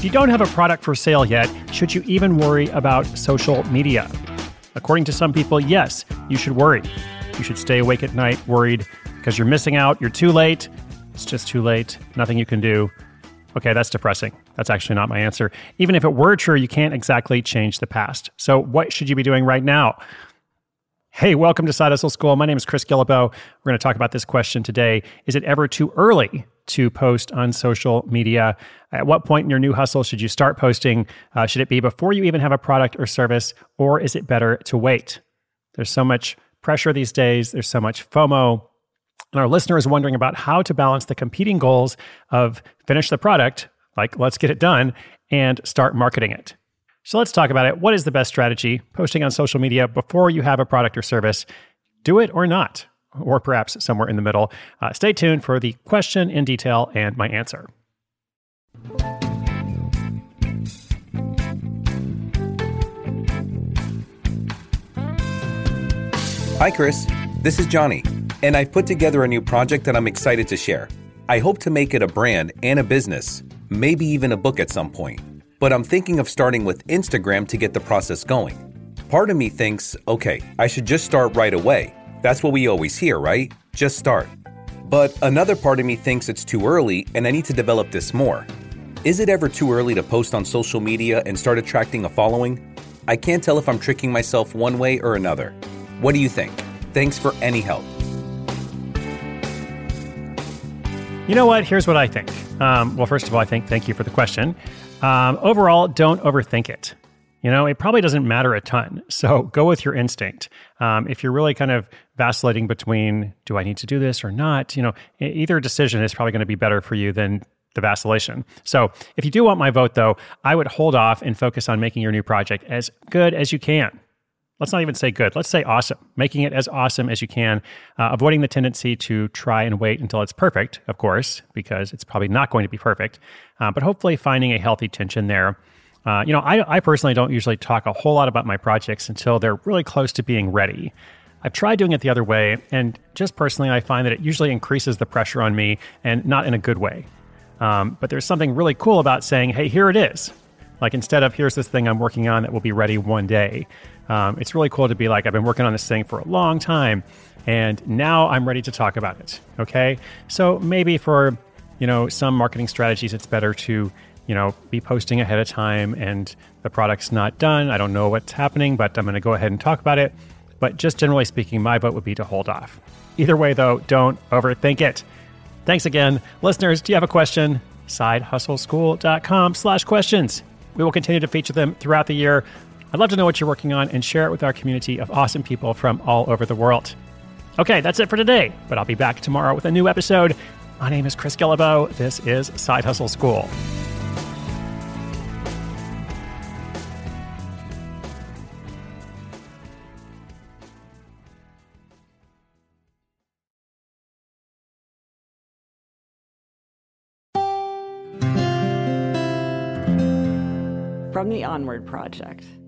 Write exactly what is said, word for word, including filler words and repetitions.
If you don't have a product for sale yet, should you even worry about social media? According to some people, yes, you should worry. You should stay awake at night worried because you're missing out, you're too late. It's just too late, nothing you can do. Okay, that's depressing. That's actually not my answer. Even if it were true, you can't exactly change the past. So what should you be doing right now? Hey, welcome to Side Hustle School. My name is Chris Guillebeau. We're going to talk about this question today. Is it ever too early to post on social media? At what point in your new hustle should you start posting? Uh, should it be before you even have a product or service, or is it better to wait? There's so much pressure these days. There's so much FOMO. And our listener is wondering about how to balance the competing goals of finish the product, like let's get it done, and start marketing it. So let's talk about it. What is the best strategy? Posting on social media before you have a product or service. Do it or not, or perhaps somewhere in the middle. Uh, stay tuned for the question in detail and my answer. Hi, Chris. This is Johnny, and I've put together a new project that I'm excited to share. I hope to make it a brand and a business, maybe even a book at some point. But I'm thinking of starting with Instagram to get the process going. Part of me thinks, okay, I should just start right away. That's what we always hear, right? Just start. But another part of me thinks it's too early and I need to develop this more. Is it ever too early to post on social media and start attracting a following? I can't tell if I'm tricking myself one way or another. What do you think? Thanks for any help. You know what? Here's what I think. Um, well, first of all, I think thank you for the question. Um, overall, don't overthink it. You know, it probably doesn't matter a ton. So go with your instinct. Um, if you're really kind of vacillating between, do I need to do this or not? You know, either decision is probably going to be better for you than the vacillation. So if you do want my vote, though, I would hold off and focus on making your new project as good as you can. Let's not even say good. Let's say awesome. Making it as awesome as you can, uh, avoiding the tendency to try and wait until it's perfect, of course, because it's probably not going to be perfect, uh, but hopefully finding a healthy tension there. Uh, you know, I, I personally don't usually talk a whole lot about my projects until they're really close to being ready. I've tried doing it the other way, and just personally, I find that it usually increases the pressure on me, and not in a good way. Um, but there's something really cool about saying, hey, here it is. Like instead of, here's this thing I'm working on that will be ready one day. Um, it's really cool to be like, I've been working on this thing for a long time, and now I'm ready to talk about it, okay? So maybe for, you know, some marketing strategies, it's better to, you know, be posting ahead of time and the product's not done. I don't know what's happening, but I'm going to go ahead and talk about it. But just generally speaking, my vote would be to hold off. Either way, though, don't overthink it. Thanks again. Listeners, do you have a question? sidehustleschool.com slash questions. We will continue to feature them throughout the year. I'd love to know what you're working on and share it with our community of awesome people from all over the world. Okay, that's it for today, but I'll be back tomorrow with a new episode. My name is Chris Guillebeau. This is Side Hustle School. From the Onward Project.